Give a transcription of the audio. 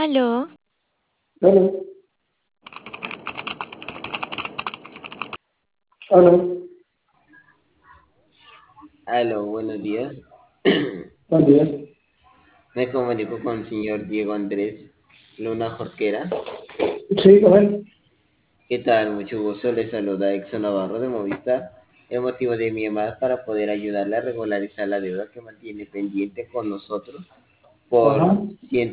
Aló, Aló, aló, Aló, buenos días. buen día. Me comunico con el señor Diego Andrés Luna Jorquera. Sí, con él. ¿Qué tal? Mucho gusto. Le saluda Exxon Navarro de Movistar. El motivo de mi llamada es para poder ayudarle a regularizar la deuda que mantiene pendiente con nosotros por Ajá.